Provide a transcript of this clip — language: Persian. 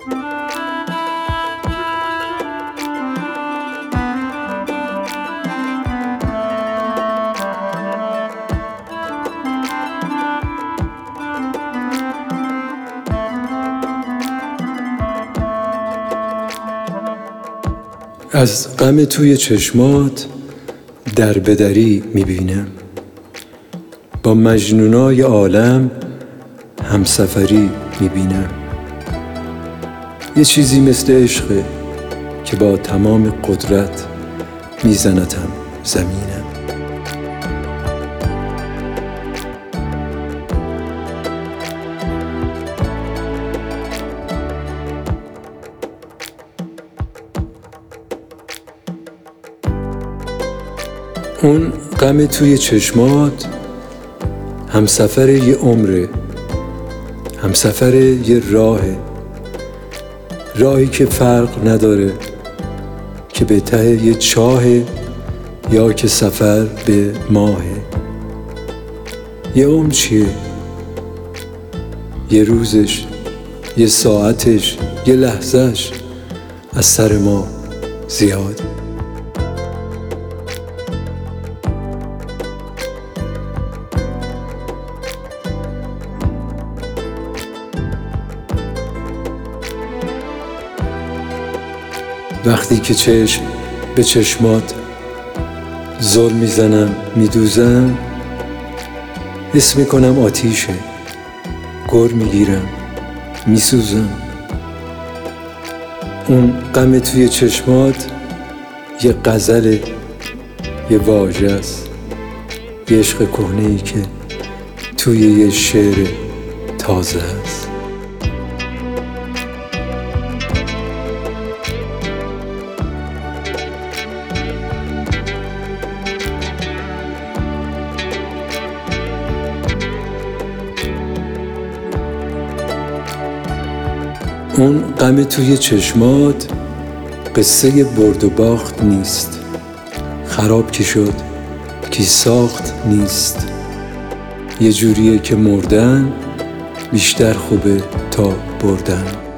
از غم توی چشمات در بدری میبینم، با مجنونای عالم همسفری میبینم. یه چیزی مثل عشقه که با تمام قدرت میزنتم زمینم. اون غم توی چشمات همسفر یه عمره، همسفر یه راهه، راهی که فرق نداره که به ته یه چاهه یا که سفر به ماهه. یه عمر چیه؟ یه روزش، یه ساعتش، یه لحظهش از سر ما زیاده. وقتی که چشم به چشمات زل میزنم میدوزم، حس میکنم آتیشه، گر میگیرم میسوزم. اون غم توی چشمات یه غزله، یه واژه است، یه عشق کهنه‌ای که توی یه شعر تازه است. اون غم توی چشمات قصه برد و باخت نیست، خراب که شد کی ساخت نیست. یه جوریه که مردن بیشتر خوبه تا بردن.